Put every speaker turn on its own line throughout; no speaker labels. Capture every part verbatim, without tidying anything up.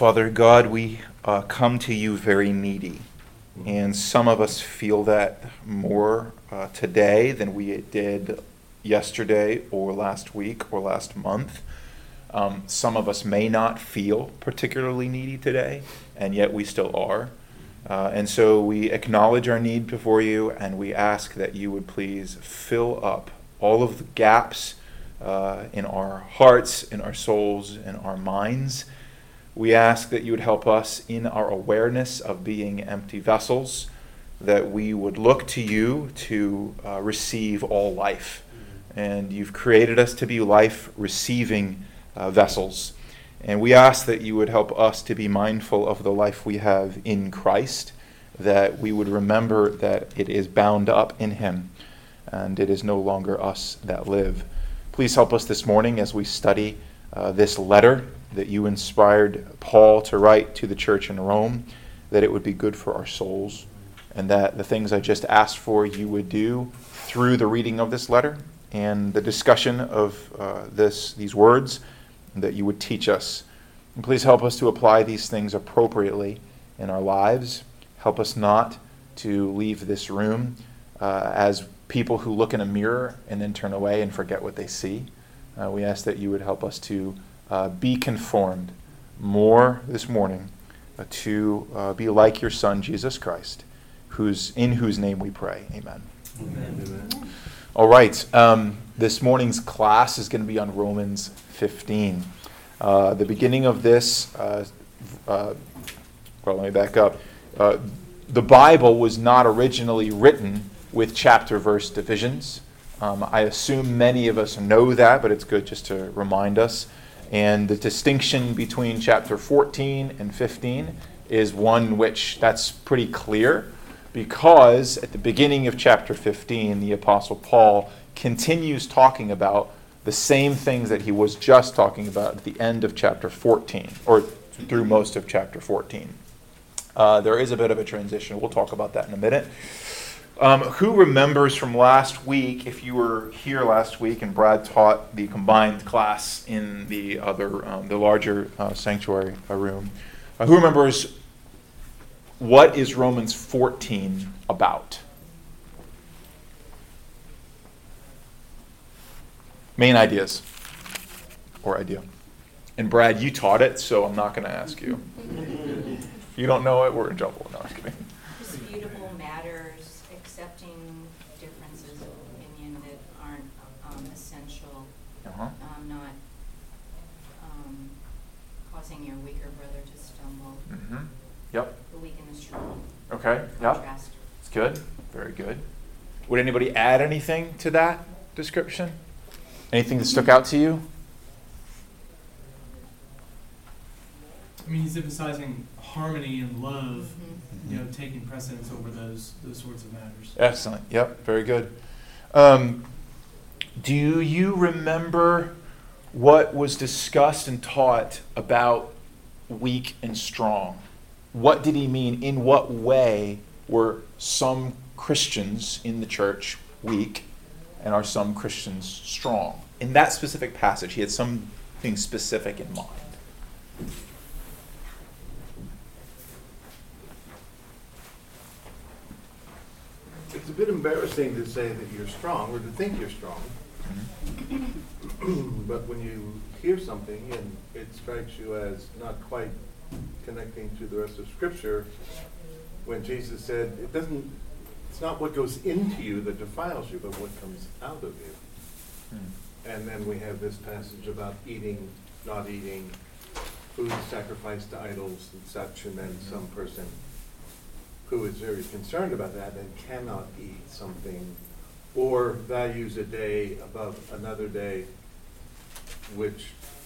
Father God, we uh, come to you very needy, and some of us feel that more uh, today than we did yesterday or last week or last month. Um, some of us may not feel particularly needy today, and yet we still are. Uh, and so we acknowledge our need before you, and we ask that you would please fill up all of the gaps uh, in our hearts, in our souls, in our minds. We ask that you would help us in our awareness of being empty vessels, that we would look to you to uh, receive all life. And you've created us to be life-receiving uh, vessels. And we ask that you would help us to be mindful of the life we have in Christ, that we would remember that it is bound up in him, and it is no longer us that live. Please help us this morning as we study uh, this letter that you inspired Paul to write to the church in Rome, that it would be good for our souls, and that the things I just asked for you would do through the reading of this letter and the discussion of uh, this these words, that you would teach us. And please help us to apply these things appropriately in our lives. Help us not to leave this room uh, as people who look in a mirror and then turn away and forget what they see. Uh, we ask that you would help us to uh, be conformed more this morning uh, to uh, be like your Son, Jesus Christ, who's in whose name we pray. Amen.
Amen. Amen.
All right. Um, this morning's class is going to be on Romans fifteen. Uh, the beginning of this, uh, uh, well, let me back up. Uh, the Bible was not originally written with chapter-verse divisions. Um, I assume many of us know that, but it's good just to remind us. And the distinction between chapter fourteen and fifteen is one which that's pretty clear, because at the beginning of chapter fifteen, the Apostle Paul continues talking about the same things that he was just talking about at the end of chapter fourteen, or through most of chapter fourteen. Uh, there is a bit of a transition. We'll talk about that in a minute. Um, who remembers from last week, if you were here last week and Brad taught the combined class in the other, um, the larger uh, sanctuary uh, room, uh, who remembers what is Romans fourteen about? Main ideas or idea. And Brad, you taught it, so I'm not going to ask you. If you don't know it, we're in trouble. No, I'm just kidding.
Disputable matters, accepting differences of opinion that aren't um, essential,
Uh-huh.
um, not um, causing your weaker brother to stumble.
Mm-hmm. Yep.
The weak and the strong.
Okay. Yep.
Contrast.
It's good. Very good. Would anybody add anything to that description? Anything that stuck out to you?
I mean, he's emphasizing harmony and love,
Mhm.
you know, taking precedence over those those sorts of matters.
Excellent. Yep. Very good. Um, do you remember what was discussed and taught about weak and strong? What did he mean? In what way were some Christians in the church weak, and are some Christians strong? In that specific passage, he had something specific in mind.
It's a bit embarrassing to say that you're strong or to think you're strong. But when you hear something and it strikes you as not quite connecting to the rest of Scripture, when Jesus said, it doesn't, it's not what goes into you that defiles you, but what comes out of you.
Hmm.
And then we have this passage about eating, not eating, food sacrificed to idols and such, and then
Mm-hmm.
some person who is very concerned about that and cannot eat something or values a day above another day, which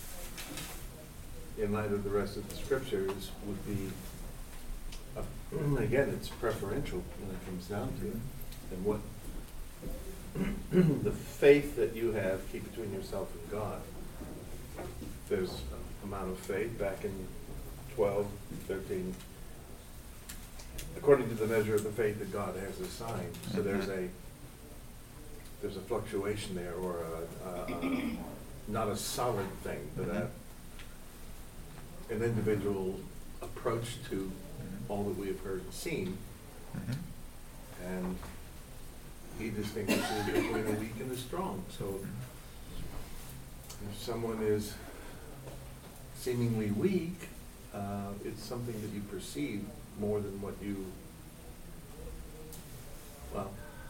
in light of the rest of the scriptures would be, uh, again, it's preferential when it comes down to it. And what the faith that you have, keep between yourself and God. There's an amount of faith back in twelve, thirteen, according to the measure of the faith that God has assigned. So there's a there's a fluctuation there, or a, a, a not a solid thing, but a an individual approach to all that we have heard and seen,
Mhm.
and he distinguishes between the weak and the strong. So if someone is seemingly weak, uh, it's something that you perceive more than what you, well,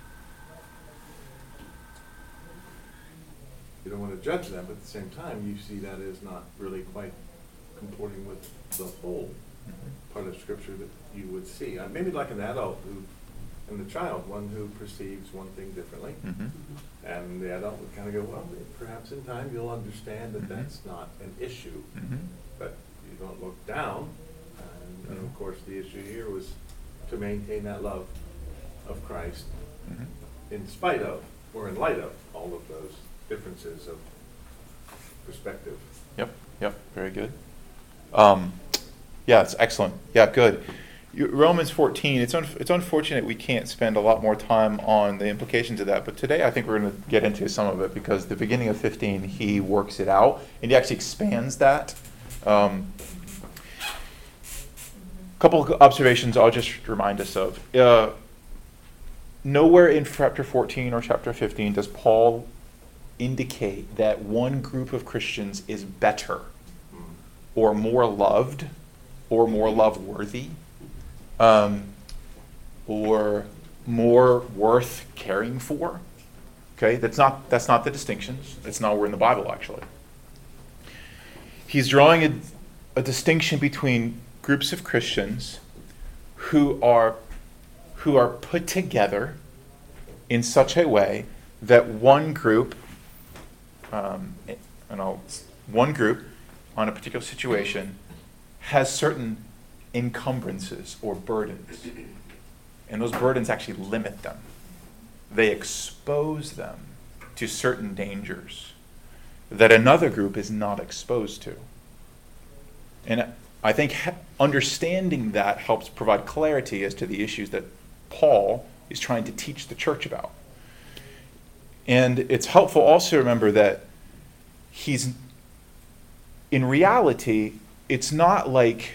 you don't want to judge them, but at the same time, you see that as not really quite comporting with the whole part of Scripture that you would see. Uh, maybe like an adult who, and the child, one who perceives one thing differently,
Mhm.
and the adult would kind of go, well, perhaps in time you'll understand that
Mhm.
that's not an issue,
Mhm.
but you don't look down. And, and of course, the issue here was to maintain that love of Christ
Mhm.
in spite of, or in light of, all of those differences of perspective.
Yep, yep, very good. Um, yeah, it's excellent. Yeah, good. You, Romans fourteen, it's, un, it's unfortunate we can't spend a lot more time on the implications of that, but today I think we're going to get into some of it, because the beginning of fifteen, he works it out, and he actually expands that. Um, couple of observations I'll just remind us of. Uh, nowhere in chapter fourteen or chapter fifteen does Paul indicate that one group of Christians is better or more loved or more love-worthy um, or more worth caring for. Okay, that's not that's not the distinctions. It's not where in the Bible, actually. He's drawing a, a distinction between groups of Christians who are who are put together in such a way that one group, um, and I'll, one group on a particular situation has certain encumbrances or burdens, and those burdens actually limit them. They expose them to certain dangers that another group is not exposed to. And I think understanding that helps provide clarity as to the issues that Paul is trying to teach the church about. And it's helpful also to remember that he's, in reality, it's not like,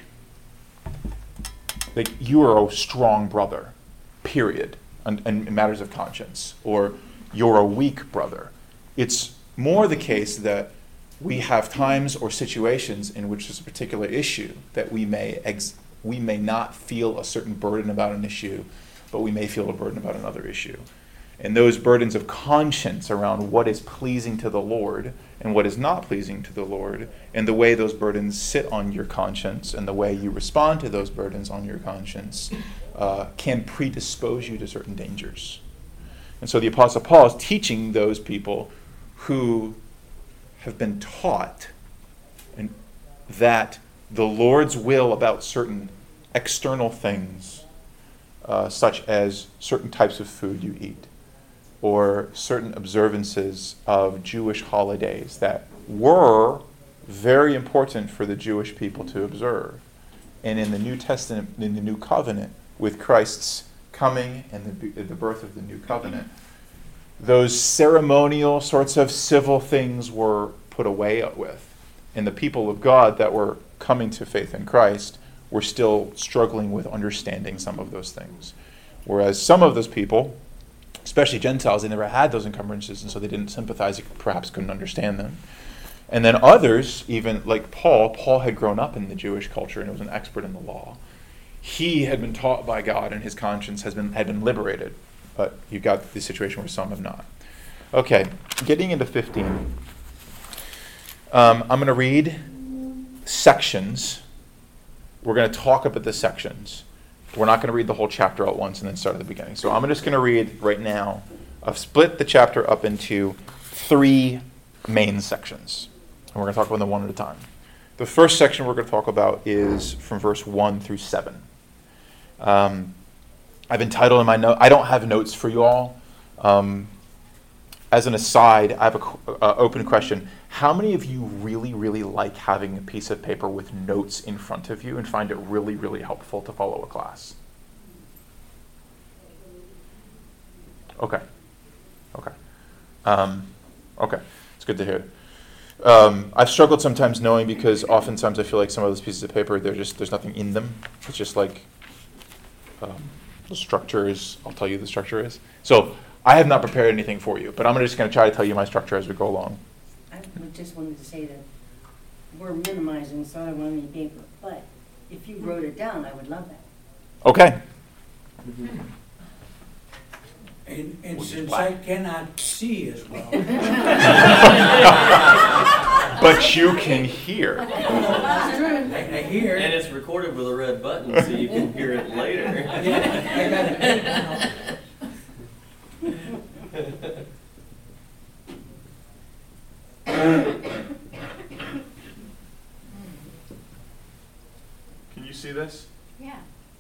like you are a strong brother, period, in, in matters of conscience, or you're a weak brother. It's more the case that we have times or situations in which there's a particular issue that we may ex- we may not feel a certain burden about an issue, but we may feel a burden about another issue. And those burdens of conscience around what is pleasing to the Lord and what is not pleasing to the Lord, and the way those burdens sit on your conscience and the way you respond to those burdens on your conscience uh, can predispose you to certain dangers. And so the Apostle Paul is teaching those people who have been taught and that the Lord's will about certain external things, uh, such as certain types of food you eat, or certain observances of Jewish holidays that were very important for the Jewish people to observe. And in the New Testament, in the New Covenant, with Christ's coming and the, the birth of the New Covenant, those ceremonial sorts of civil things were put away with. And the people of God that were coming to faith in Christ were still struggling with understanding some of those things. Whereas some of those people, especially Gentiles, they never had those encumbrances, and so they didn't sympathize, perhaps couldn't understand them. And then others, even like Paul, Paul had grown up in the Jewish culture and was an expert in the law. He had been taught by God, and his conscience has been had been liberated. But you've got the situation where some have not. Okay, getting into fifteen. Um, I'm going to read sections. We're going to talk about the sections. We're not going to read the whole chapter at once and then start at the beginning. So I'm just going to read right now. I've split the chapter up into three main sections. And we're going to talk about them one at a time. The first section we're going to talk about is from verse one through seven. Um, I've entitled in my note, I don't have notes for you all. Um, as an aside, I have an uh, open question. How many of you really, really like having a piece of paper with notes in front of you and find it really, really helpful to follow a class? Okay. Okay. Um, okay. It's good to hear. Um, I've struggled sometimes knowing because oftentimes I feel like some of those pieces of paper, they're just there's nothing in them. It's just like um, the structure is. I'll tell you the structure is. So I have not prepared anything for you, but I'm just going to try to tell you my structure as we go along.
I just wanted to say that we're minimizing, so I don't want any paper, but if you wrote it down, I would love that.
Okay.
And, and
Which is
since
black.
I cannot see as well,
But you can hear.
I, I hear.
And it's recorded with a red button so you can hear it later.
Yeah, I got it now.
Can you see this?
Yeah.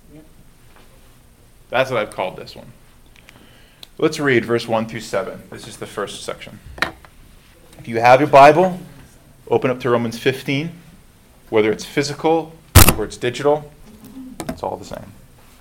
That's what I've called this one. Let's read verse one through seven. This is the first section. If you have your Bible, open up to Romans fifteen. Whether it's physical or it's digital, it's all the same.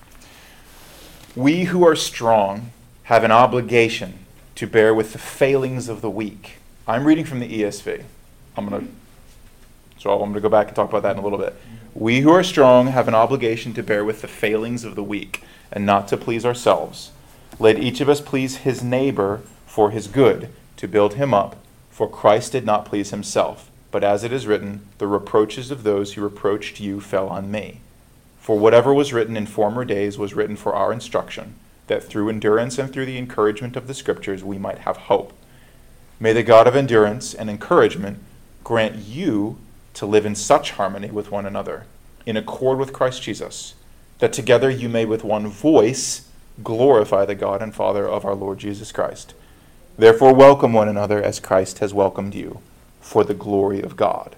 We who are strong have an obligation to bear with the failings of the weak. I'm reading from the E S V. I'm going to, so I'm going to go back and talk about that in a little bit. We who are strong have an obligation to bear with the failings of the weak and not to please ourselves. Let each of us please his neighbor for his good, to build him up, for Christ did not please himself. But as it is written, the reproaches of those who reproached you fell on me. For whatever was written in former days was written for our instruction, that through endurance and through the encouragement of the Scriptures we might have hope. May the God of endurance and encouragement grant you to live in such harmony with one another, in accord with Christ Jesus, that together you may with one voice glorify the God and Father of our Lord Jesus Christ. Therefore welcome one another as Christ has welcomed you, for the glory of God.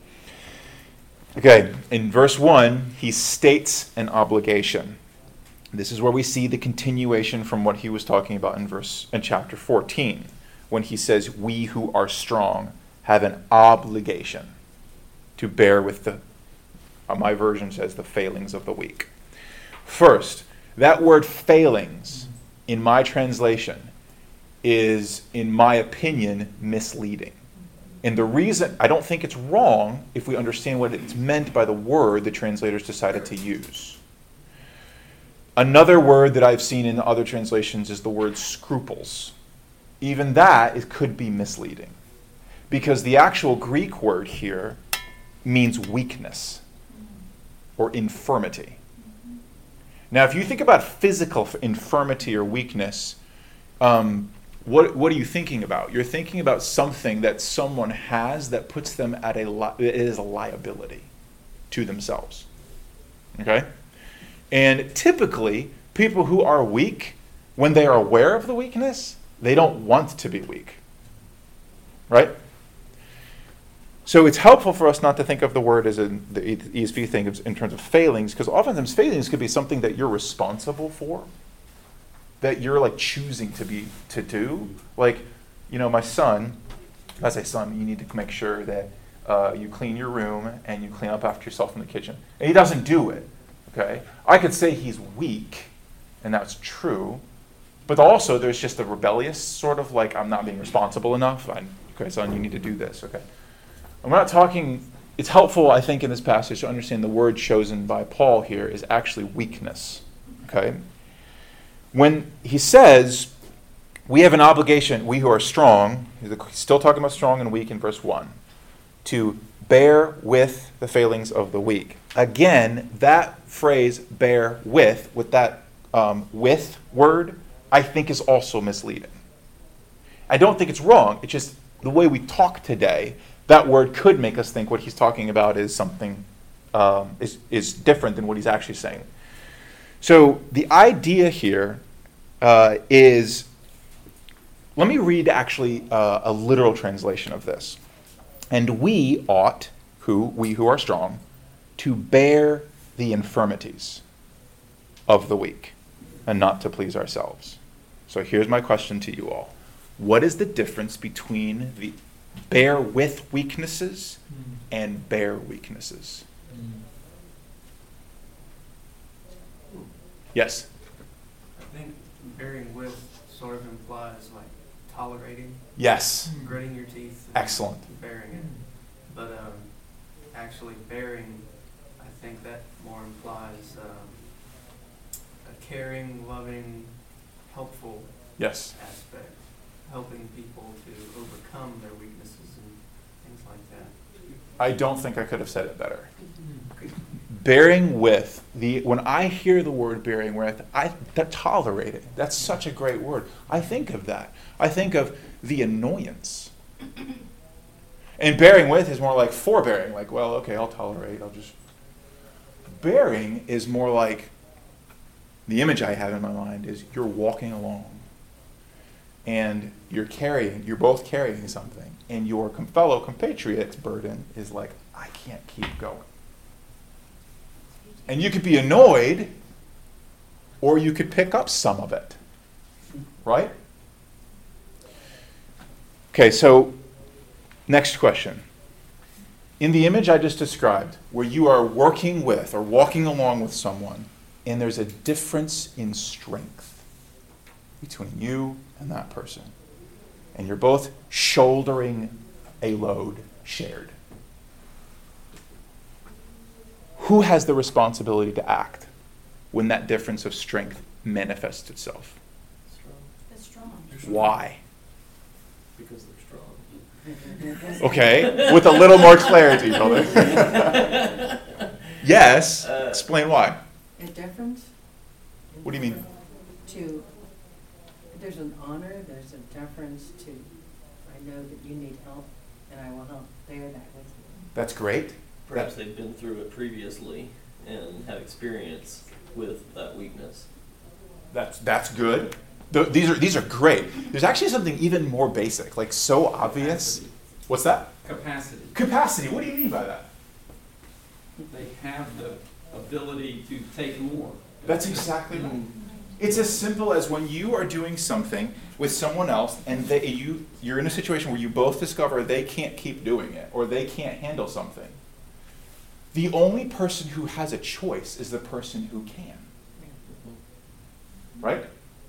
Okay, in verse one, he states an obligation. This is where we see the continuation from what he was talking about in verse in chapter fourteen, when he says, we who are strong have an obligation to bear with the, uh, my version says, the failings of the weak. First, that word failings, in my translation, is, in my opinion, misleading. And the reason, I don't think it's wrong if we understand what it's meant by the word the translators decided to use. Another word that I've seen in other translations is the word scruples. Even that, it could be misleading. Because the actual Greek word here means weakness or infirmity. Now, if you think about physical infirmity or weakness, um, what what are you thinking about? You're thinking about something that someone has that puts them at a li- it is a liability to themselves. Okay? And typically, people who are weak, when they are aware of the weakness, they don't want to be weak. Right? So it's helpful for us not to think of the word as in the E S V thing in terms of failings, because oftentimes failings could be something that you're responsible for, that you're like choosing to be to do. Like, you know, my son, I say, son, you need to make sure that uh, you clean your room and you clean up after yourself in the kitchen. And he doesn't do it. Okay, I could say he's weak, and that's true, but also there's just a rebellious sort of like, I'm not being responsible enough. I, okay, son, you need to do this. Okay. I'm not talking, it's helpful, I think, in this passage to understand the word chosen by Paul here is actually weakness. Okay? When he says, we have an obligation, we who are strong, he's still talking about strong and weak in verse one, to bear with the failings of the weak. Again, that phrase, bear with, with that um, with word, I think is also misleading. I don't think it's wrong, it's just the way we talk today, that word could make us think what he's talking about is something, um, is, is different than what he's actually saying. So the idea here uh, is, let me read actually uh, a literal translation of this. And we ought, who, we who are strong, to bear the infirmities of the weak and not to please ourselves. So here's my question to you all. What is the difference between the bear with weaknesses and bear weaknesses?
Yes?
I think bearing with sort of implies like
tolerating,
Yes.
gritting your teeth. And
Excellent.
Bearing it. But um, actually bearing, I think that more implies um, a caring, loving, helpful
Yes.
aspect, helping people to overcome their weaknesses and things like that.
I don't think I could have said it better. Bearing with, the when I hear the word bearing with, I that tolerating, that's such a great word. I think of that. I think of the annoyance. And bearing with is more like forbearing, like, well, okay, I'll tolerate, I'll just. Bearing is more like, the image I have in my mind is you're walking along and you're carrying, you're both carrying something, and your com- fellow compatriot's burden is like, I can't keep going. And you could be annoyed, or you could pick up some of it. Right? Okay, so next question. In the image I just described, where you are working with or walking along with someone, and there's a difference in strength between you and that person, and you're both shouldering a load shared, who has the responsibility to act when that difference of strength manifests itself?
That's strong.
Why?
Because they're strong.
Okay, with a little more clarity, brother. Yes,
Uh,
explain why.
A difference?
What do you mean?
To, there's an honor, there's a deference to, I know that you need help, and I will help bear that with you.
That's great.
Perhaps they've been through it previously and have experience with that weakness.
That's that's good. Th- these are these are great. There's actually something even more basic, like so obvious. What's that?
Capacity.
Capacity. What do you mean by that?
They have the ability to take more.
That's exactly right. It's as simple as when you are doing something with someone else and they, you, you're in a situation where you both discover they can't keep doing it or they can't handle something. The only person who has a choice is the person who can. Right?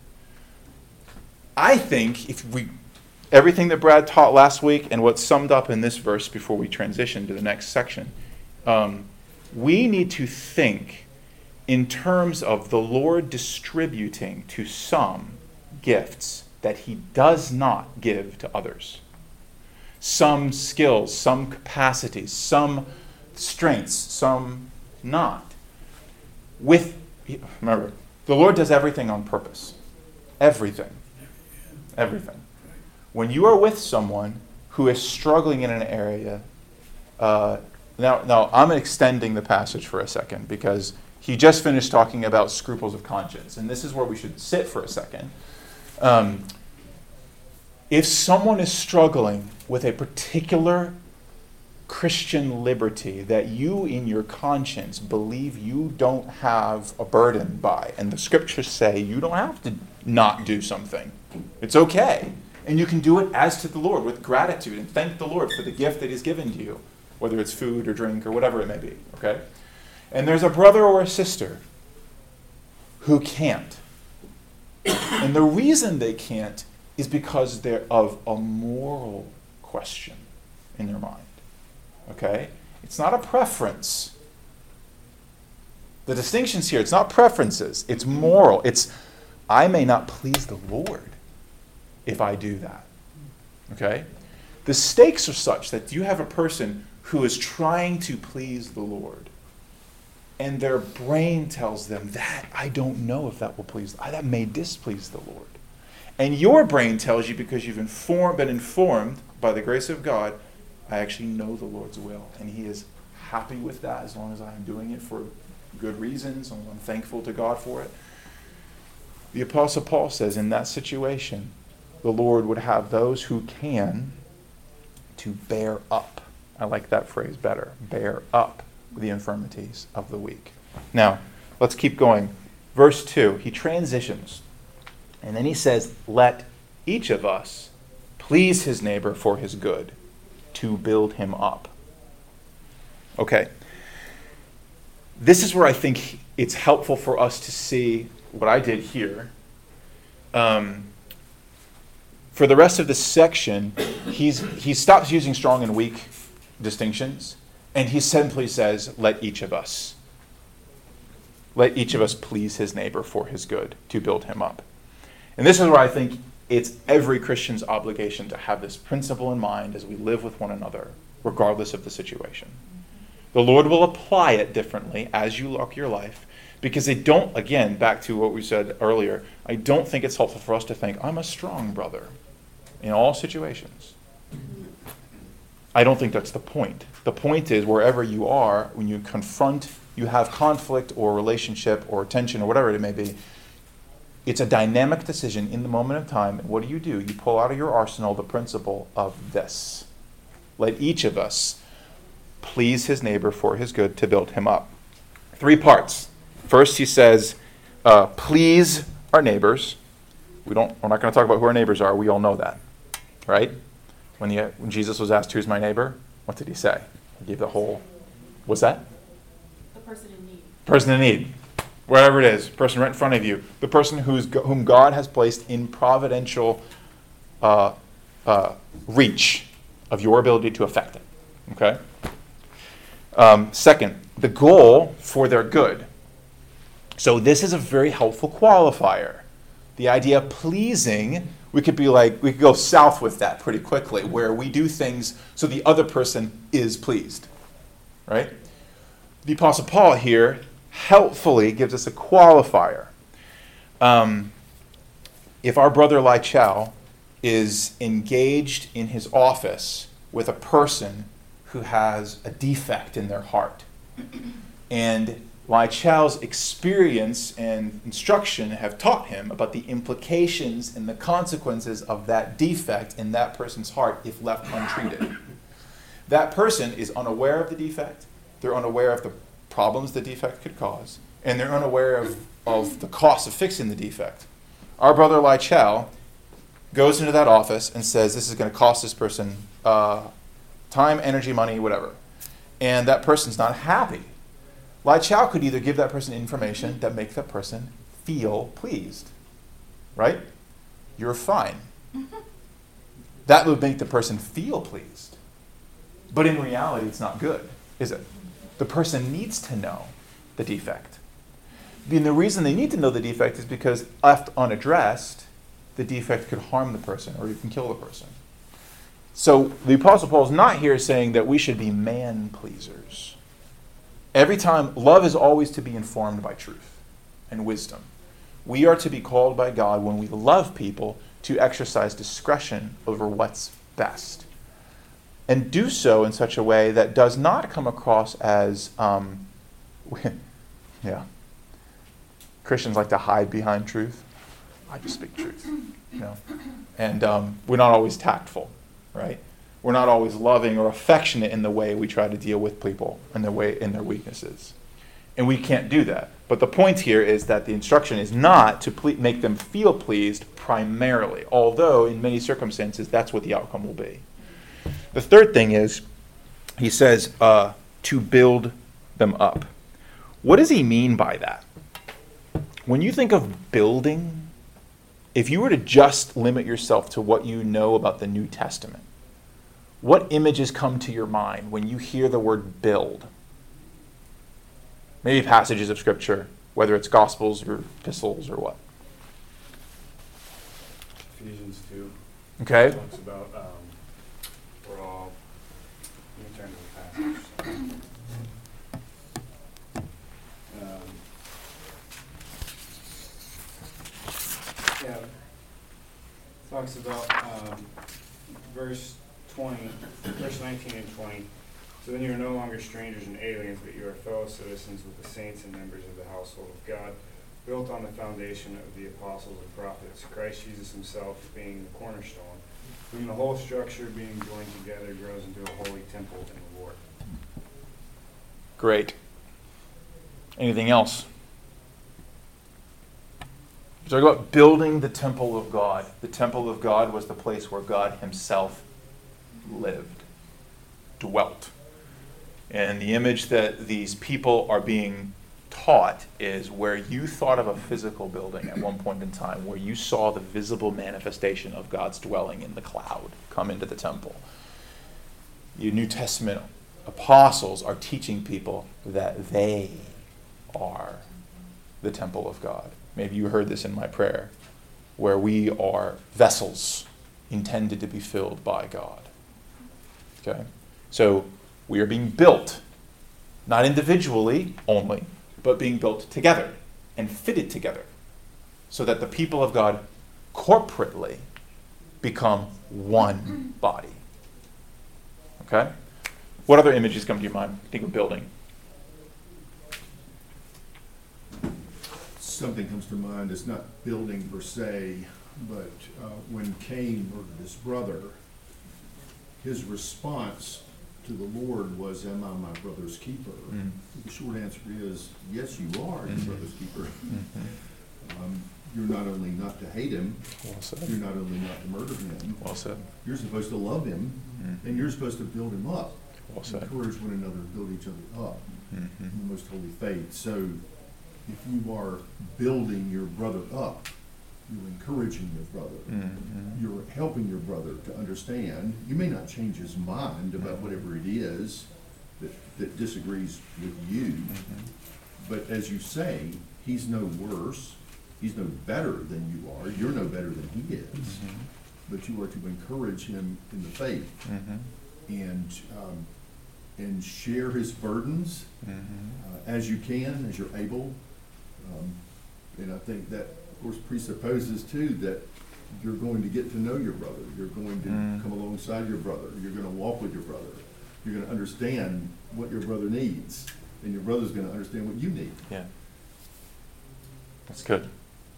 I think if we, everything that Brad taught last week and what's summed up in this verse before we transition to the next section, um, we need to think in terms of the Lord distributing to some gifts that he does not give to others. Some skills, some capacities, some strengths, some not. With, remember, the Lord does everything on purpose. Everything. Everything. When you are with someone who is struggling in an area, uh, now, now I'm extending the passage for a second because he just finished talking about scruples of conscience, and this is where we should sit for a second. Um, if someone is struggling with a particular Christian liberty that you in your conscience believe you don't have a burden by, and the scriptures say you don't have to not do something. It's okay. And you can do it as to the Lord with gratitude and thank the Lord for the gift that he's given to you, whether it's food or drink or whatever it may be, okay? And there's a brother or a sister who can't. And the reason they can't is because they're of a moral question in their mind. Okay? It's not a preference. The distinction's here. It's not preferences. It's moral. It's, I may not please the Lord if I do that. Okay? The stakes are such that you have a person who is trying to please the Lord, and their brain tells them that I don't know if that will please, that may displease the Lord. And your brain tells you, because you've informed, been informed by the grace of God, I actually know the Lord's will, and he is happy with that as long as I'm doing it for good reasons, and I'm thankful to God for it. The Apostle Paul says in that situation, the Lord would have those who can to bear up. I like that phrase better. Bear up the infirmities of the weak. Now, let's keep going. Verse two, he transitions. And then he says, let each of us please his neighbor for his good, to build him up. Okay. This is where I think it's helpful for us to see what I did here. Um, for the rest of this section, he's, he stops using strong and weak distinctions, and he simply says, let each of us, let each of us please his neighbor for his good, to build him up. And this is where I think it's every Christian's obligation to have this principle in mind as we live with one another, regardless of the situation. The Lord will apply it differently as you look your life, because they don't, again, back to what we said earlier, I don't think it's helpful for us to think, I'm a strong brother in all situations. I don't think that's the point. The point is, wherever you are, when you confront, you have conflict or relationship or tension or whatever it may be, it's a dynamic decision in the moment of time. And what do you do? You pull out of your arsenal the principle of this. Let each of us please his neighbor for his good, to build him up. Three parts. First, he says, uh, please our neighbors. We don't, we're not going to talk about who our neighbors are. We all know that, right? When, he, when Jesus was asked, who's my neighbor? What did he say? He gave the whole, what's that?
The person in need.
Person in need. Wherever it is, person right in front of you. The person who's whom God has placed in providential uh, uh, reach of your ability to affect it. Okay? Um, second, the goal for their good. So this is a very helpful qualifier. The idea of pleasing, we could be like, we could go south with that pretty quickly, where we do things so the other person is pleased. Right? The Apostle Paul here helpfully gives us a qualifier. Um, if our brother Lai Chao is engaged in his office with a person who has a defect in their heart, and Lai Chao's experience and instruction have taught him about the implications and the consequences of that defect in that person's heart if left untreated. That person is unaware of the defect, they're unaware of the problems the defect could cause, and they're unaware of, of the cost of fixing the defect. Our brother Lai Chao goes into that office and says, this is going to cost this person uh, time, energy, money, whatever. And that person's not happy. Lai Chao could either give that person information that makes that person feel pleased. Right? You're fine. That would make the person feel pleased. But in reality, it's not good, is it? The person needs to know the defect. And the reason they need to know the defect is because left unaddressed, the defect could harm the person or even kill the person. So the Apostle Paul is not here saying that we should be man-pleasers. Every time, love is always to be informed by truth and wisdom. We are to be called by God, when we love people, to exercise discretion over what's best. And do so in such a way that does not come across as, um, yeah, Christians like to hide behind truth. I just speak truth, you know. And um, we're not always tactful, right? We're not always loving or affectionate in the way we try to deal with people and the way in their weaknesses. And we can't do that. But the point here is that the instruction is not to ple- make them feel pleased primarily, although in many circumstances that's what the outcome will be. The third thing is, he says, uh, to build them up. What does he mean by that? When you think of building, if you were to just limit yourself to what you know about the New Testament, what images come to your mind when you hear the word build? Maybe passages of Scripture, whether it's Gospels or epistles or what.
Ephesians two.
Okay.
Talks about um, we're all. Let me turn to the passage. Um, yeah. Talks about um, verse twenty, verse nineteen and twenty. So then you are no longer strangers and aliens, but you are fellow citizens with the saints and members of the household of God, built on the foundation of the apostles and prophets, Christ Jesus himself being the cornerstone, whom the whole structure being joined together grows into a holy temple in the Lord.
Great. Anything else? We talk about building the temple of God. The temple of God was the place where God himself lived, dwelt. And the image that these people are being taught is where you thought of a physical building at one point in time, where you saw the visible manifestation of God's dwelling in the cloud come into the temple. Your New Testament apostles are teaching people that they are the temple of God. Maybe you heard this in my prayer, where we are vessels intended to be filled by God. Okay? So we are being built, not individually only, but being built together and fitted together so that the people of God corporately become one body. Okay? What other images come to your mind? Think of building.
Something comes to mind. It's not building per se, but uh, when Cain murdered his brother, his response to the Lord was, "Am I my brother's keeper?"
Mm.
The short answer is, yes, you are
Mm-hmm.
your brother's keeper.
Mm-hmm.
Um, you're not only not to hate him,
Well said.
you're not only not to murder him,
Well said.
you're supposed to love him,
Mm-hmm.
and you're supposed to build him up.
Well said.
Encourage one another, build each other up in
Mm-hmm.
the most holy faith. So if you are building your brother up, you're encouraging your brother.
Mm-hmm.
You're helping your brother to understand. You may not change his mind about whatever it is that, that disagrees with you,
Mm-hmm.
but as you say, he's no worse, he's no better than you are, you're no better than he is,
Mm-hmm.
but you are to encourage him in the faith
Mm-hmm.
and, um, and share his burdens
Mm-hmm.
uh, as you can, as you're able. Um, and I think that, of course, presupposes too that you're going to get to know your brother. You're going to
Mm.
come alongside your brother. You're going to walk with your brother. You're going to understand what your brother needs, and your brother's going to understand what you need.
Yeah. That's good.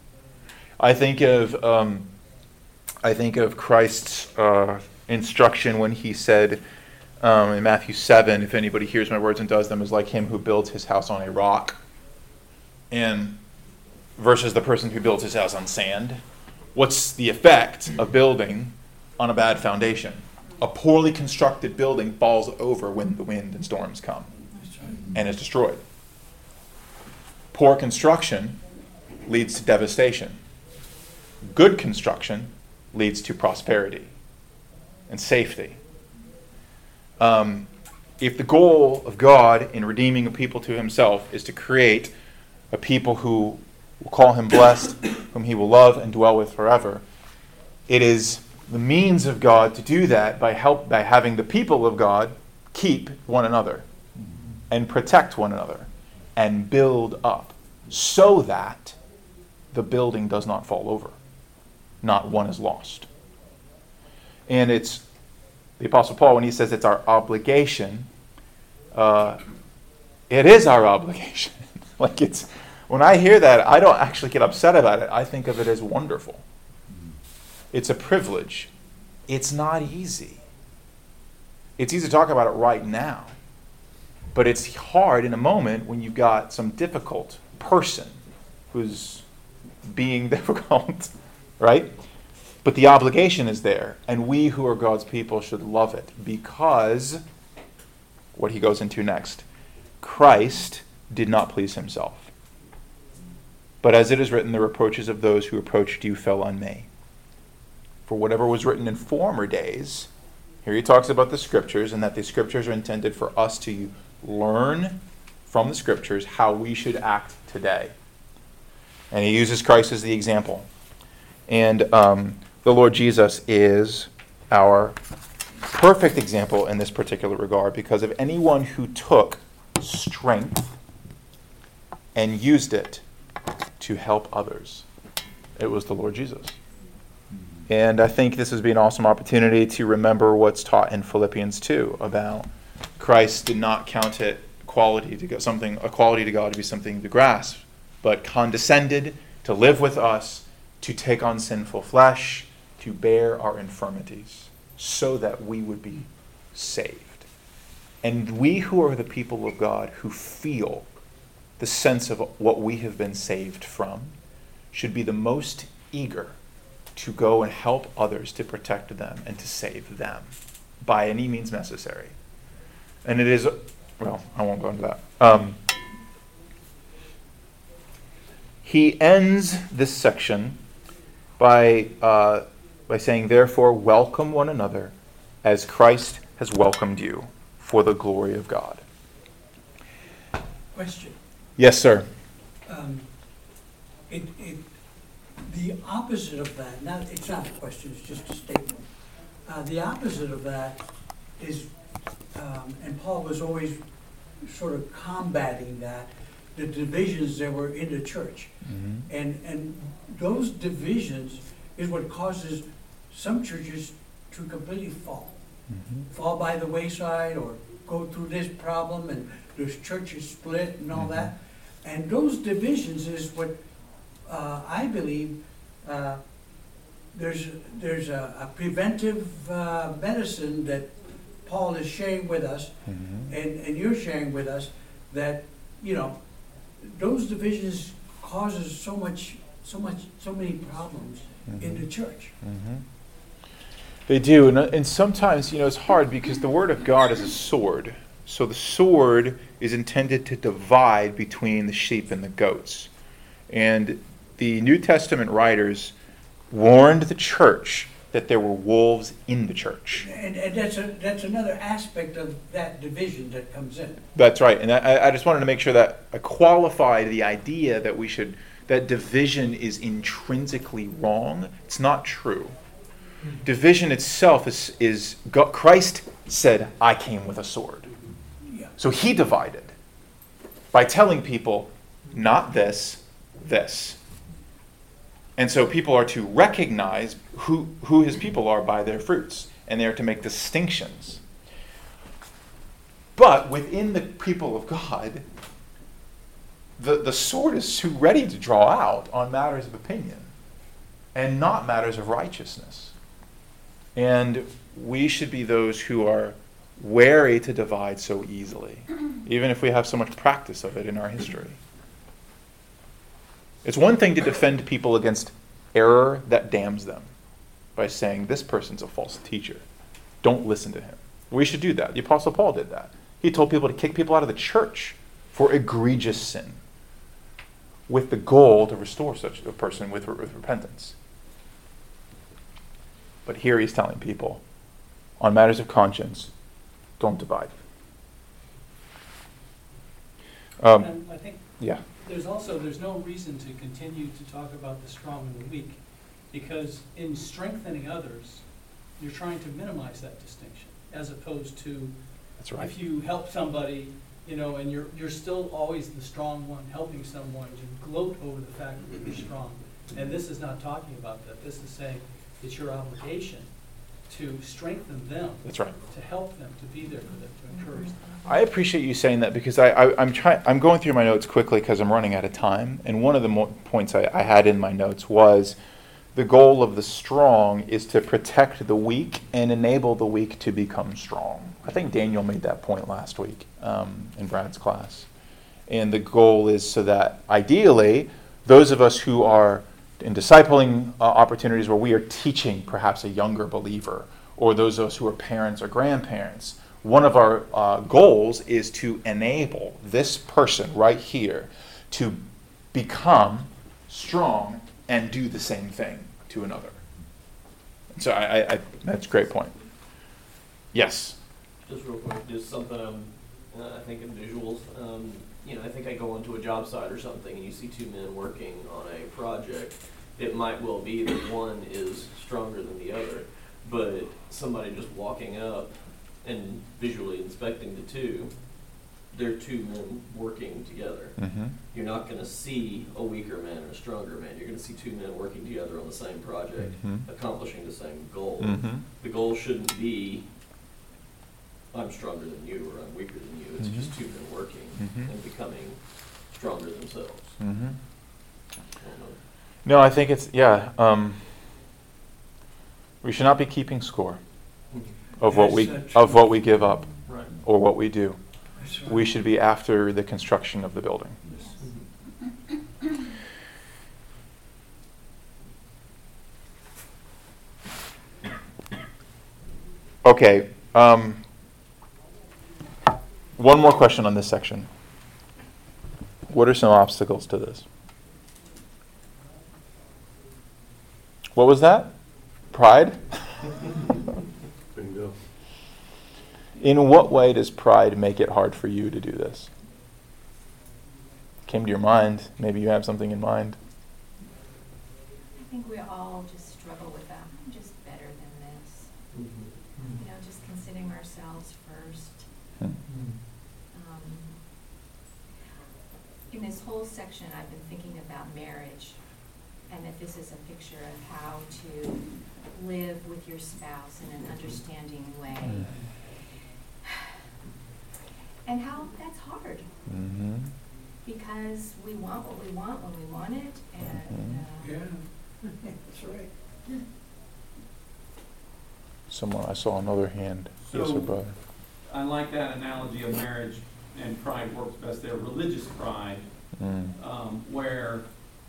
I think of um, I think of Christ's uh, instruction when he said um, in Matthew seven, "If anybody hears my words and does them, is like him who builds his house on a rock," and versus the person who builds his house on sand. What's the effect of building on a bad foundation? A poorly constructed building falls over when the wind and storms come and is destroyed. Poor construction leads to devastation. Good construction leads to prosperity and safety. Um, if the goal of God in redeeming a people to himself is to create a people who will call him blessed, whom he will love and dwell with forever, it is the means of God to do that by help by having the people of God keep one another and protect one another and build up so that the building does not fall over. Not one is lost. And it's the Apostle Paul, when he says it's our obligation, uh, it is our obligation. Like it's, when I hear that, I don't actually get upset about it. I think of it as wonderful. It's a privilege. It's not easy. It's easy to talk about it right now. But it's hard in a moment when you've got some difficult person who's being difficult, right? But the obligation is there. And we who are God's people should love it because, what he goes into next, Christ did not please himself. But as it is written, the reproaches of those who approached you fell on me. For whatever was written in former days, here he talks about the scriptures and that the scriptures are intended for us to learn from the scriptures how we should act today. And he uses Christ as the example. And um, the Lord Jesus is our perfect example in this particular regard because of anyone who took strength and used it to help others. It was the Lord Jesus. And I think this has been an awesome opportunity to remember what's taught in Philippians two about Christ did not count it quality to go, something a quality to God to be something to grasp, but condescended to live with us, to take on sinful flesh, to bear our infirmities, so that we would be saved. And we who are the people of God, who feel the sense of what we have been saved from, should be the most eager to go and help others, to protect them and to save them by any means necessary. And it is, well, I won't go into that. Um, he ends this section by, uh, by saying, therefore, welcome one another as Christ has welcomed you for the glory of God.
Question.
Yes, sir.
Um, it, it, the opposite of that, not, it's not a question, it's just a statement. Uh, the opposite of that is, um, and Paul was always sort of combating that, the divisions that were in the church.
Mm-hmm.
And, and those divisions is what causes some churches to completely fall.
Mm-hmm.
Fall by the wayside or go through this problem and there's churches split and all
Mm-hmm.
that. And those divisions is what uh, I believe uh, there's, there's a, a preventive uh, medicine that Paul is sharing with us
Mm-hmm.
and, and you're sharing with us that, you know, those divisions causes so much, so much, so many problems in
Mm-hmm.
the church.
Mm-hmm. They do, and, and sometimes, you know, it's hard because the Word of God is a sword. So the sword is intended to divide between the sheep and the goats. And the New Testament writers warned the church that there were wolves in the church.
And, and that's a, that's another aspect of that division that comes in.
That's right, and I, I just wanted to make sure that I qualified the idea that we should, that division is intrinsically wrong. It's not true. Division itself is, is God, Christ said, I came with a sword.
Yeah.
So he divided by telling people, not this, this. And so people are to recognize who, who his people are by their fruits, and they are to make distinctions. But within the people of God, the, the sword is too ready to draw out on matters of opinion and not matters of righteousness. And we should be those who are wary to divide so easily, even if we have so much practice of it in our history. It's one thing to defend people against error that damns them by saying, this person's a false teacher. Don't listen to him. We should do that. The Apostle Paul did that. He told people to kick people out of the church for egregious sin, with the goal to restore such a person with, with repentance. But here he's telling people, on matters of conscience, don't divide. Um,
And I think
yeah.
there's also, there's no reason to continue to talk about the strong and the weak, because in strengthening others, you're trying to minimize that distinction, as opposed to
That's right.
if you help somebody, you know, and you're, you're still always the strong one helping someone, you gloat over the fact that you're strong. And this is not talking about that. This is saying it's your obligation to strengthen them.
That's right.
To help them, to be there for them, to encourage them.
I appreciate you saying that because I, I, I'm trying. I'm going through my notes quickly because I'm running out of time. And one of the mo- points I, I had in my notes was the goal of the strong is to protect the weak and enable the weak to become strong. I think Daniel made that point last week um, in Brad's class. And the goal is so that ideally, those of us who are in discipling uh, opportunities where we are teaching perhaps a younger believer, or those of us who are parents or grandparents, one of our uh, goals is to enable this person right here to become strong and do the same thing to another. So I, I, I that's a great point. Yes.
Just real quick, just something um, uh, I think in visuals. Um, you know, I think I go onto a job site or something and you see two men working on a project. It might well be that one is stronger than the other, but somebody just walking up and visually inspecting the two, they're two men working together.
Mm-hmm.
You're not going to see a weaker man or a stronger man. You're going to see two men working together on the same project,
Mm-hmm.
accomplishing the same goal.
Mm-hmm.
The goal shouldn't be, I'm stronger than you or I'm weaker than you. It's
Mhm.
just two men working
Mhm.
and becoming stronger themselves.
Mm-hmm.
I don't know.
No, I think it's, yeah. Um, we should not be keeping score of what we
That's, uh,
of what we give up
Right.
or what we do.
That's right.
We should be after the construction of the building. Okay. Um, one more question on this section. What are some obstacles to this? What was that? Pride?
Bingo.
In what way does pride make it hard for you to do this? Came to your mind. Maybe you have something in mind.
I think we all just struggle with that. I'm just better than this. You know, just considering ourselves first.
Hmm.
Um, in this whole section, I've been thinking about marriage, and that this is a picture of how to live with your spouse in an understanding way.
Hmm.
And how that's hard,
Mm-hmm.
because we want what we want when we want it, and uh,
Yeah, that's right.
Someone, I saw another hand. Yes, sir,
So-
brother.
I like that analogy of marriage, and pride works best there, religious pride,
Mm.
um, where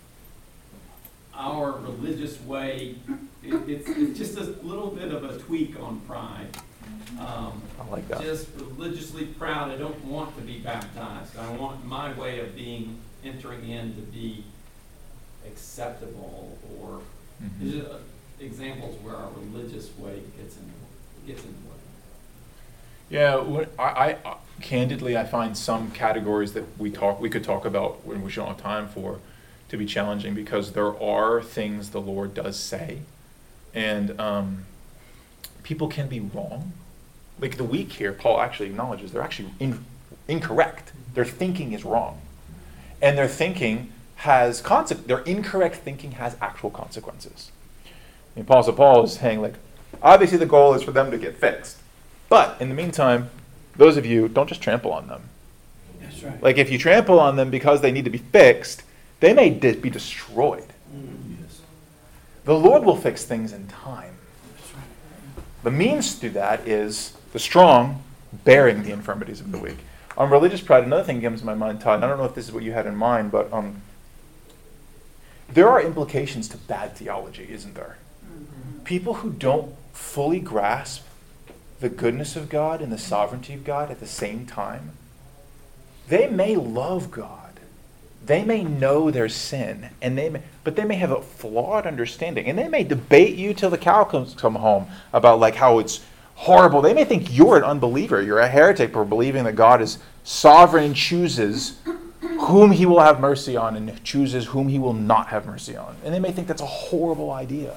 our religious way, it, it's, it's just a little bit of a tweak on pride. Um,
I like that.
Just religiously proud, I don't want to be baptized, I want my way of being, entering in to be acceptable, or,
Mhm.
there's just, uh, examples where our religious way gets in, gets in the way.
Yeah, what- I, I I- candidly, I find some categories that we talk, we could talk about when we don't have time for, to be challenging, because there are things the Lord does say, and um, people can be wrong. Like the weak here, Paul actually acknowledges they're actually in, incorrect. Their thinking is wrong, and their thinking has conse- Their incorrect thinking has actual consequences. The Apostle Paul is saying, like, obviously the goal is for them to get fixed. But in the meantime, those of you, don't just trample on them.
That's right.
Like if you trample on them because they need to be fixed, they may de- be destroyed.
Yes.
The Lord will fix things in time.
That's right.
The means to do that is the strong bearing the infirmities of the weak. On religious pride, another thing comes to my mind, Todd, and I don't know if this is what you had in mind, but um, there are implications to bad theology, isn't there? People who don't fully grasp the goodness of God and the sovereignty of God at the same time, they may love God. They may know their sin, and they may, but they may have a flawed understanding, and they may debate you till the cow comes come home about like how it's horrible. They may think you're an unbeliever, you're a heretic for believing that God is sovereign and chooses whom he will have mercy on and chooses whom he will not have mercy on. And they may think that's a horrible idea.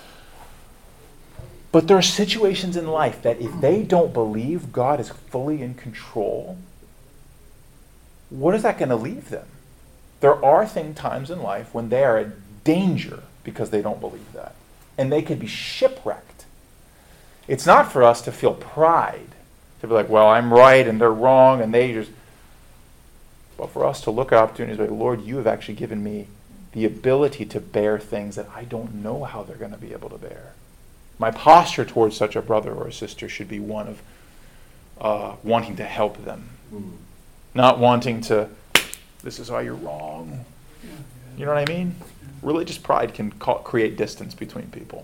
But there are situations in life that if they don't believe God is fully in control, what is that going to leave them? There are thing times in life when they are in danger because they don't believe that. And they could be shipwrecked. It's not for us to feel pride, to be like, well, I'm right and they're wrong and they just... But for us to look at opportunities like, Lord, you have actually given me the ability to bear things that I don't know how they're going to be able to bear. My posture towards such a brother or a sister should be one of uh, wanting to help them.
Mm.
Not wanting to, this is why you're wrong. You know what I mean? Religious pride can ca- create distance between people.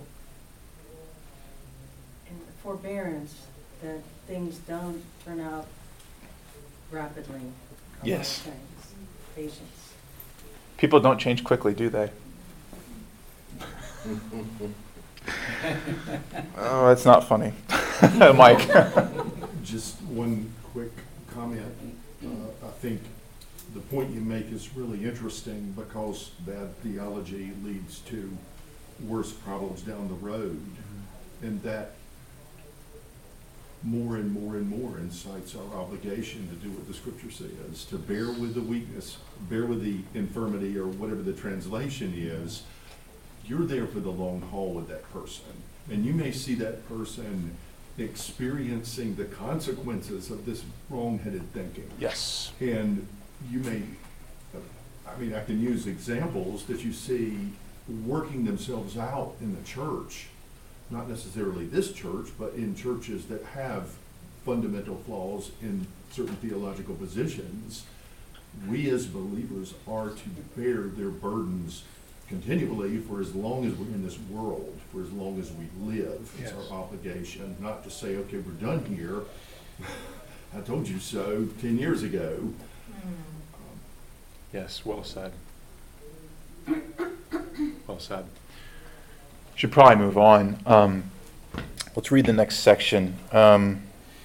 And forbearance, that things don't turn out rapidly. a lot of
Yes.
times. Patience.
People don't change quickly, do they? Oh, that's not funny. Mike.
Just one quick comment. Uh, I think the point you make is really interesting because bad theology leads to worse problems down the road. And that more and more and more incites our obligation to do what the scripture says, to bear with the weakness, bear with the infirmity or whatever the translation is. You're there for the long haul with that person. And you may see that person experiencing the consequences of this wrong-headed thinking.
Yes.
And you may, I mean, I can use examples that you see working themselves out in the church, not necessarily this church, but in churches that have fundamental flaws in certain theological positions. We as believers are to bear their burdens continually for as long as we're in this world, for as long as we live. It's
Yes.
our obligation, not to say, okay, we're done here. I told you so ten years ago.
Yes, well said. Well said. Should probably move on. Um, let's read the next section. Um,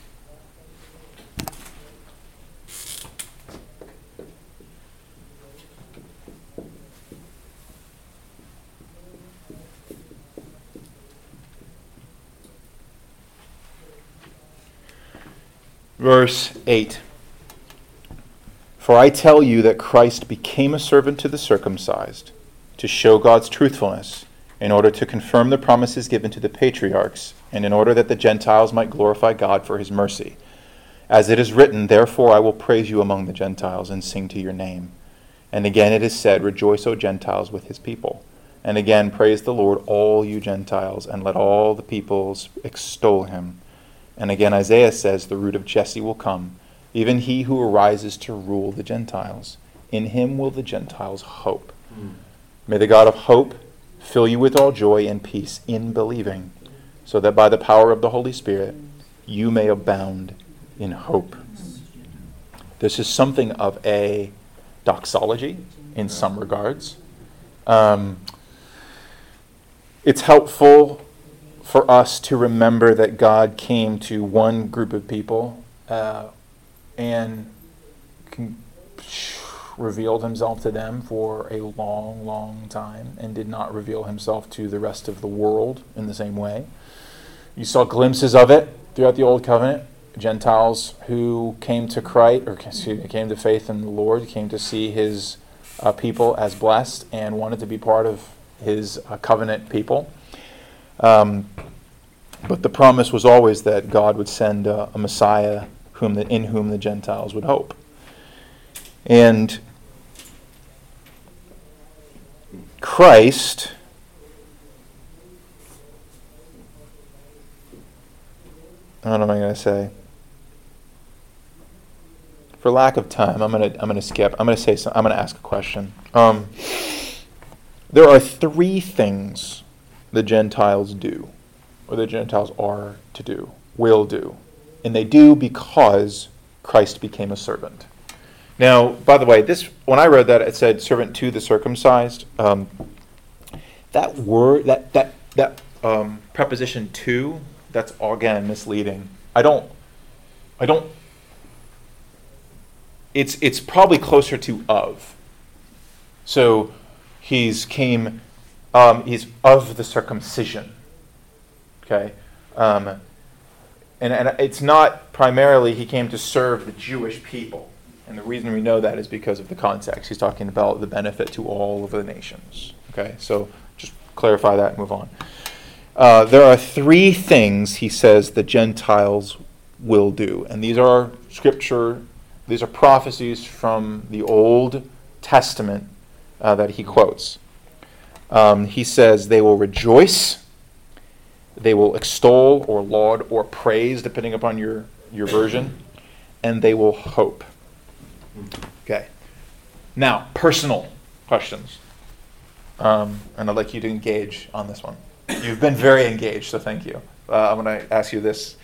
verse eight. For I tell you that Christ became a servant to the circumcised, to show God's truthfulness, in order to confirm the promises given to the patriarchs, and in order that the Gentiles might glorify God for his mercy. As it is written, therefore I will praise you among the Gentiles and sing to your name. And again it is said, rejoice, O Gentiles, with his people. And again, praise the Lord, all you Gentiles, and let all the peoples extol him. And again Isaiah says, the root of Jesse will come, even he who arises to rule the Gentiles. In him will the Gentiles hope. Mm. May the God of hope fill you with all joy and peace in believing, so that by the power of the Holy Spirit you may abound in hope. This is something of a doxology in some regards. Um, it's helpful for us to remember that God came to one group of people uh, and con- revealed himself to them for a long, long time and did not reveal himself to the rest of the world in the same way. You saw glimpses of it throughout the Old Covenant. Gentiles who came to Christ, or excuse me, came to faith in the Lord, came to see his uh, people as blessed and wanted to be part of his uh, covenant people. Um, but the promise was always that God would send uh, a Messiah whom the, in whom the Gentiles would hope. And Christ what am I going to say? For lack of time, I'm going to I'm going to skip. I'm going to say some, I'm going to ask a question. Um, there are three things the Gentiles do, or the Gentiles are to do, will do, and they do because Christ became a servant. Now, by the way, this when I read that, it said servant to the circumcised. Um, that word, that that that um, preposition to, that's again misleading. I don't, I don't. It's it's probably closer to of. So, he's came, um, he's of the circumcision. Okay, um, and and it's not primarily he came to serve the Jewish people. And the reason we know that is because of the context. He's talking about the benefit to all of the nations. Okay, so just clarify that and move on. Uh, there are three things he says the Gentiles will do. And these are scripture, these are prophecies from the Old Testament uh, that he quotes. Um, he says they will rejoice, they will extol or laud or praise, depending upon your, your version, and they will hope. Okay. Now, personal questions. Um, and I'd like you to engage on this one. You've been very engaged, so thank you. Uh, I'm going to ask you this.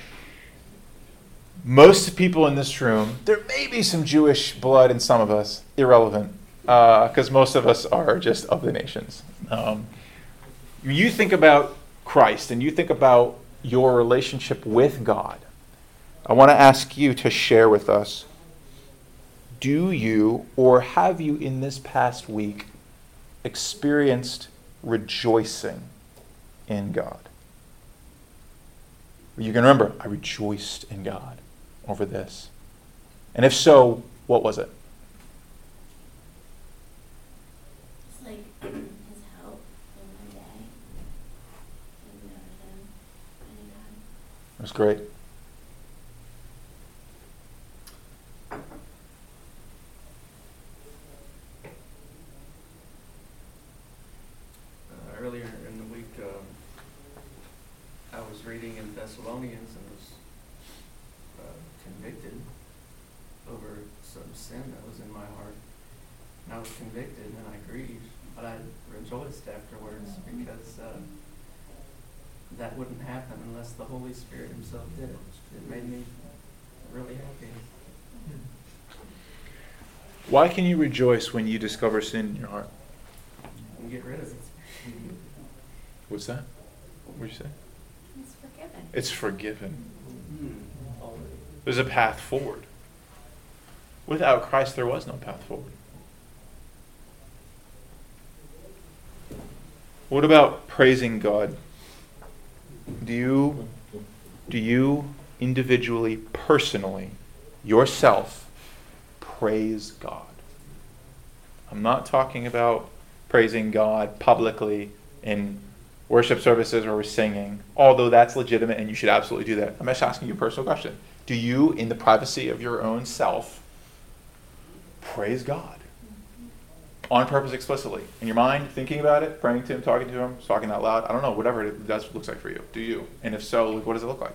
Most people in this room, there may be some Jewish blood in some of us, irrelevant, because uh, most of us are just of the nations. Um, you think about Christ and you think about your relationship with God. I want to ask you to share with us, do you or have you in this past week experienced rejoicing in God? You can remember, I rejoiced in God over this. And if so, what was it?
It's like his help in my day. And everything.
It was great.
Uh, earlier in the week, um, I was reading in Thessalonians and was uh, convicted over some sin that was in my heart. And I was convicted and I grieved, but I rejoiced afterwards because uh, that wouldn't happen unless the Holy Spirit himself did it. It made me really happy.
Why can you rejoice when you discover sin in your heart?
And get rid of it.
What's that? What did you say?
It's forgiven.
It's forgiven.
Mm-hmm. Already.
There's a path forward. Without Christ, there was no path forward. What about praising God? Do you, do you individually, personally, yourself, praise God? I'm not talking about praising God publicly in worship services where we're singing, although that's legitimate and you should absolutely do that. I'm just asking you a personal question. Do you, in the privacy of your own self, praise God? On purpose, explicitly. In your mind, thinking about it, praying to Him, talking to Him, talking out loud. I don't know, whatever it does looks like for you. Do you? And if so, what does it look like?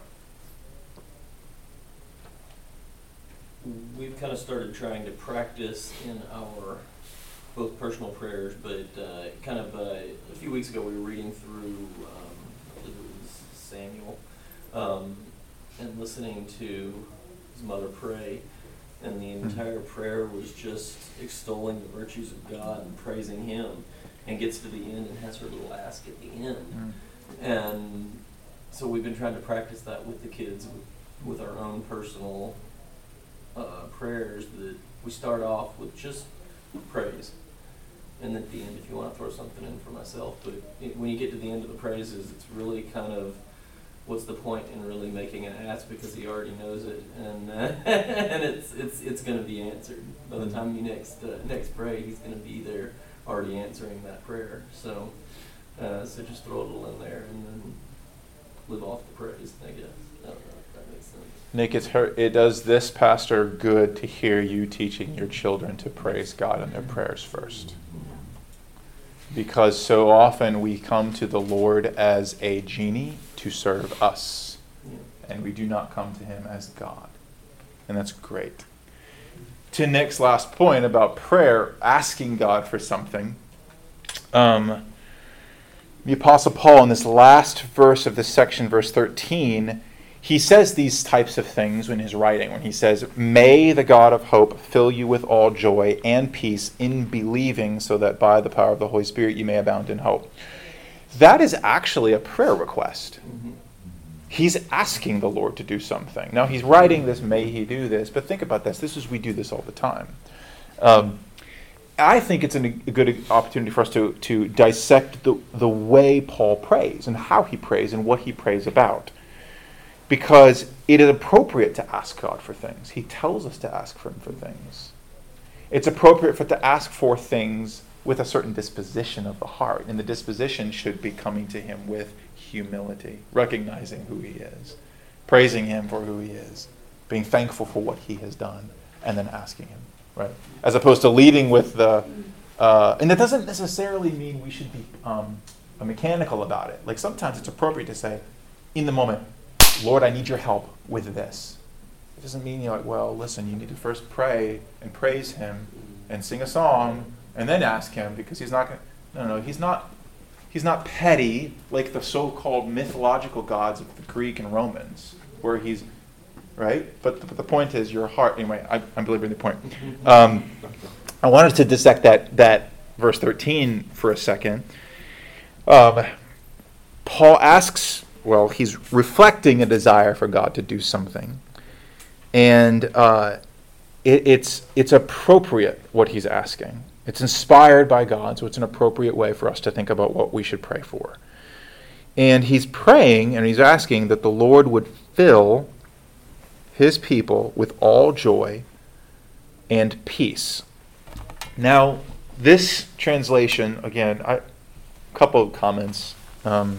We've kind of started trying to practice in our both personal prayers, but uh, kind of uh, a few weeks ago we were reading through, um, I believe it was Samuel, um, and listening to his mother pray, and the entire prayer was just extolling the virtues of God and praising Him, and gets to the end and has her little ask at the end. Mm. And so we've been trying to practice that with the kids, with, with our own personal uh, prayers, that we start off with just praise. And at the end, if you want to throw something in for myself, but it, when you get to the end of the praises, it's really kind of, what's the point in really making an ask, because He already knows it, and uh, and it's it's it's going to be answered by the time you next uh, next pray. He's going to be there already answering that prayer. So uh, so just throw a little in there and then live off the praise, I guess. I don't know if that makes sense.
Nick, it's her, it does this pastor good to hear you teaching your children to praise God in their prayers first. Because so often we come to the Lord as a genie to serve us. And we do not come to Him as God. And that's great. To Nick's last point about prayer, asking God for something, um, the Apostle Paul in this last verse of this section, verse thirteen, he says these types of things in his writing when he says, "May the God of hope fill you with all joy and peace in believing, so that by the power of the Holy Spirit you may abound in hope." That is actually a prayer request. Mm-hmm. He's asking the Lord to do something. Now he's writing this, may He do this, but think about this. This is, we do this all the time. Um, I think it's an, a good opportunity for us to, to dissect the, the way Paul prays and how he prays and what he prays about. Because it is appropriate to ask God for things. He tells us to ask for Him for things. It's appropriate for to ask for things with a certain disposition of the heart. And the disposition should be coming to Him with humility, recognizing who He is, praising Him for who He is, being thankful for what He has done, and then asking Him, right? As opposed to leading with the, uh, and that doesn't necessarily mean we should be um, mechanical about it. Like sometimes it's appropriate to say, in the moment, Lord, I need your help with this. It doesn't mean you're like, well, listen, you need to first pray and praise Him and sing a song and then ask Him, because He's not going to, no, no, He's not, He's not petty like the so-called mythological gods of the Greek and Romans, where He's, right? But the, but the point is your heart, anyway, I, I'm belaboring the point. Um, I wanted to dissect that, that verse thirteen for a second. Um, Paul asks, well, he's reflecting a desire for God to do something. And uh, it, it's it's appropriate what he's asking. It's inspired by God, so it's an appropriate way for us to think about what we should pray for. And he's praying and he's asking that the Lord would fill His people with all joy and peace. Now, this translation, again, a couple of comments. Um,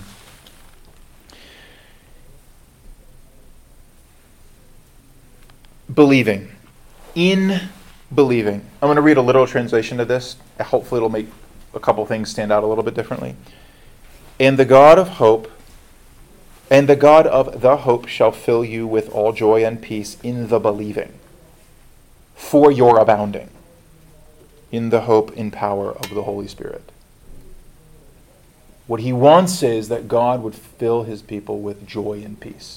Believing. In believing. I'm going to read a literal translation of this. Hopefully it'll make a couple things stand out a little bit differently. And the God of hope, and the God of the hope shall fill you with all joy and peace in the believing, for your abounding in the hope and power of the Holy Spirit. What he wants is that God would fill His people with joy and peace.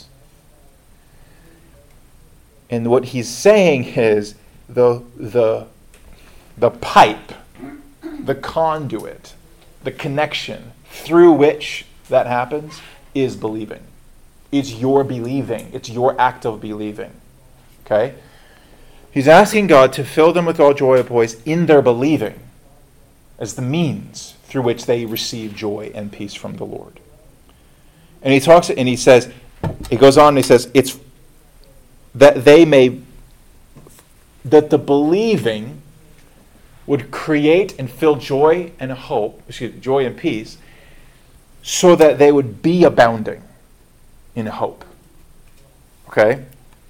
And what he's saying is the, the, the pipe, the conduit, the connection through which that happens is believing. It's your believing. It's your act of believing. Okay? He's asking God to fill them with all joy of boys in their believing as the means through which they receive joy and peace from the Lord. And he talks and he says, he goes on and he says, it's that they may, that the believing would create and fill joy and hope, excuse me, joy and peace, so that they would be abounding in hope. Okay?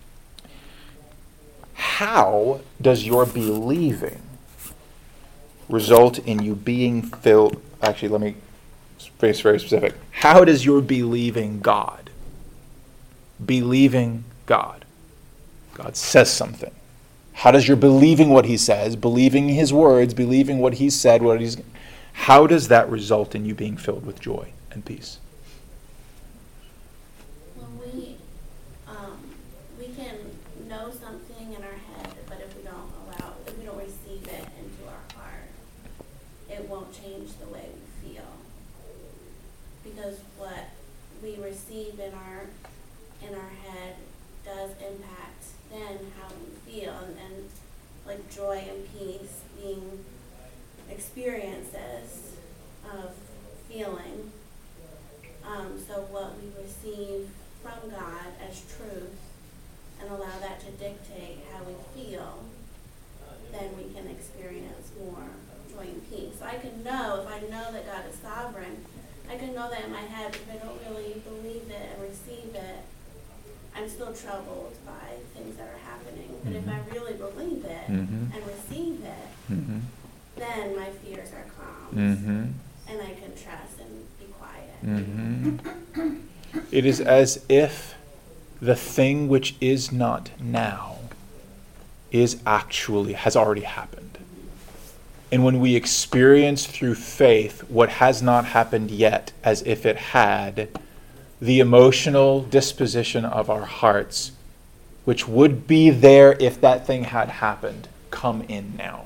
How does your believing result in you being filled? Actually, let me be very specific. How does your believing God, believing God, God says something. How does your believing what he says, believing his words, believing what he said, what he's, how does that result in you being filled with joy and peace?
When we, um, we can know something in our head, but if we don't allow, if we don't receive it into our heart, it won't change the way we feel. Because what we receive in our, in our head does impact then how we feel, and, and like joy and peace being experiences of feeling. Um, so what we receive from God as truth and allow that to dictate how we feel, then we can experience more joy and peace. So I can know, if I know that God is sovereign, I can know that in my head, but if I don't really believe it and receive it, I'm still troubled by things that are happening. But
Mm-hmm.
if I really believe it
Mm-hmm.
and receive it,
Mm-hmm.
then my fears are calmed.
Mm-hmm.
And I can trust and be quiet.
Mm-hmm. It is as if the thing which is not now is actually, has already happened. And when we experience through faith what has not happened yet as if it had, the emotional disposition of our hearts, which would be there if that thing had happened, come in now.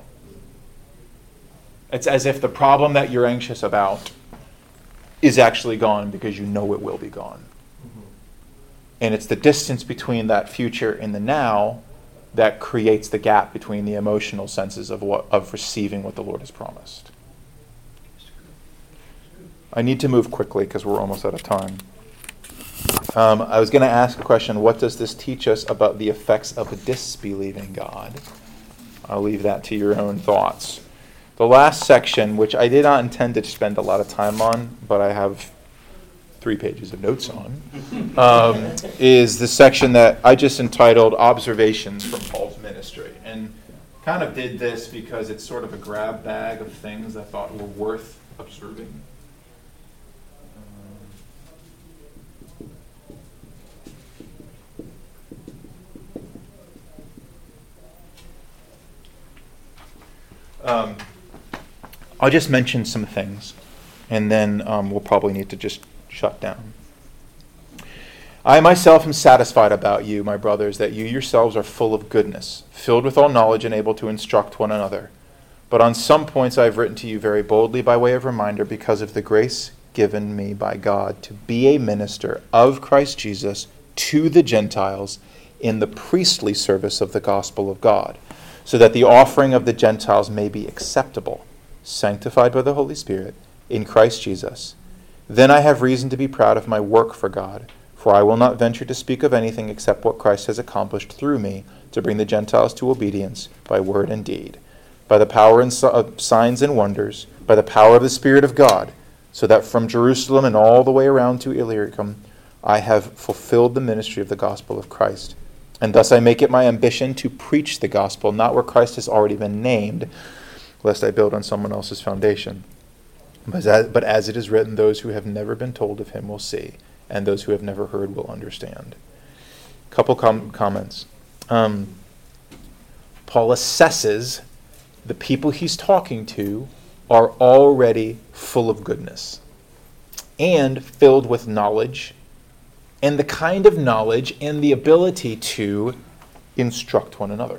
It's as if the problem that you're anxious about is actually gone because you know it will be gone. And it's the distance between that future and the now that creates the gap between the emotional senses of what of receiving what the Lord has promised. I need to move quickly because we're almost out of time. Um, I was going to ask a question, what does this teach us about the effects of a disbelieving God? I'll leave that to your own thoughts. The last section, which I did not intend to spend a lot of time on, but I have three pages of notes on, um, is the section that I just entitled Observations from Paul's Ministry. And kind of did this because it's sort of a grab bag of things I thought were worth observing. Um, I'll just mention some things, and then um, we'll probably need to just shut down. I myself am satisfied about you, my brothers, that you yourselves are full of goodness, filled with all knowledge and able to instruct one another. But on some points I have written to you very boldly by way of reminder, because of the grace given me by God to be a minister of Christ Jesus to the Gentiles in the priestly service of the gospel of God, so that the offering of the Gentiles may be acceptable, sanctified by the Holy Spirit, in Christ Jesus. Then I have reason to be proud of my work for God, for I will not venture to speak of anything except what Christ has accomplished through me to bring the Gentiles to obedience by word and deed, by the power and so- of signs and wonders, by the power of the Spirit of God, so that from Jerusalem and all the way around to Illyricum I have fulfilled the ministry of the gospel of Christ. And thus I make it my ambition to preach the gospel, not where Christ has already been named, lest I build on someone else's foundation. But as, but as it is written, those who have never been told of him will see, and those who have never heard will understand. Couple com- comments. Um, Paul assesses the people he's talking to are already full of goodness and filled with knowledge, and the kind of knowledge and the ability to instruct one another.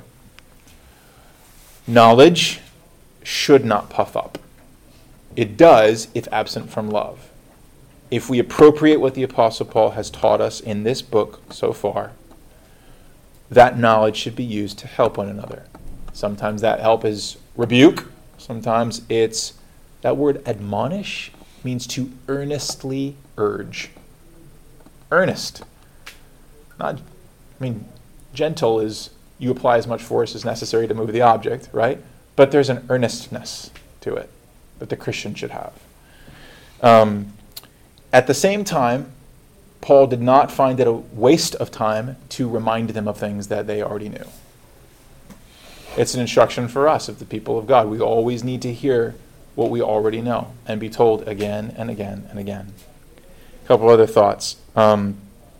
Knowledge should not puff up. It does if absent from love. if we appropriate what the Apostle Paul has taught us in this book so far, that knowledge should be used to help one another. Sometimes that help is rebuke. Sometimes it's, that word admonish means to earnestly urge. Earnest. Not, I mean, gentle is you apply as much force as necessary to move the object, right? But there's an earnestness to it that the Christian should have. Um, at the same time, Paul did not find it a waste of time to remind them of things that they already knew. It's an instruction for us, of the people of God. We always need to hear what we already know and be told again and again and again. A couple other thoughts. Um,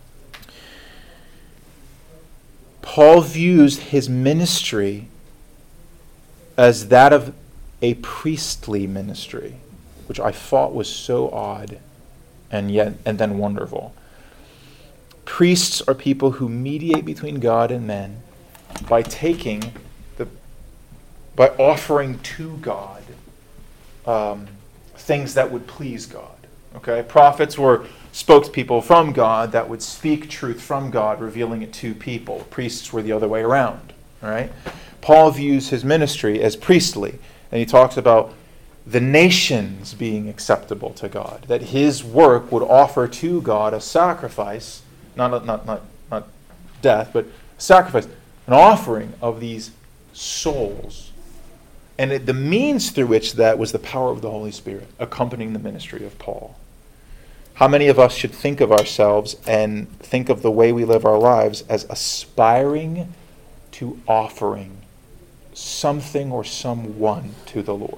Paul views his ministry as that of a priestly ministry, which I thought was so odd and yet and then wonderful. Priests are people who mediate between God and men by taking the by offering to God um, things that would please God. Okay, prophets were spokespeople from God that would speak truth from God, revealing it to people. Priests were the other way around. All right. Paul views his ministry as priestly, and he talks about the nations being acceptable to God, that his work would offer to God a sacrifice, not not not not death, but sacrifice, an offering of these souls. And it, the means through which that was the power of the Holy Spirit accompanying the ministry of Paul. How many of us should think of ourselves and think of the way we live our lives as aspiring to offering something or someone to the Lord?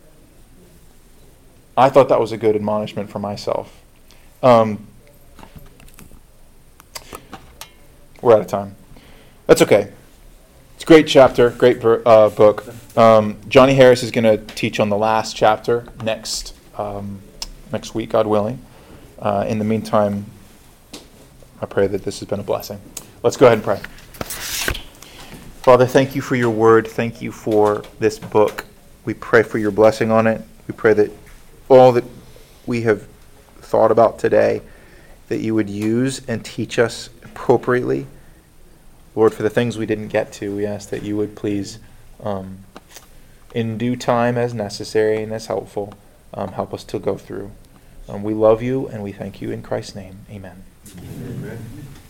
I thought that was a good admonishment for myself. Um, we're out of time. That's okay. It's a great chapter, great ver- uh, book. Um, Johnny Harris is going to teach on the last chapter next um, next week, God willing. Uh, in the meantime, I pray that this has been a blessing. Let's go ahead and pray. Father, thank you for your word. Thank you for this book. We pray for your blessing on it. We pray that all that we have thought about today, that you would use and teach us appropriately. Lord, for the things we didn't get to, we ask that you would please, um, in due time as necessary and as helpful, um, help us to go through. Um, we love you and we thank you in Christ's name. Amen.
Amen.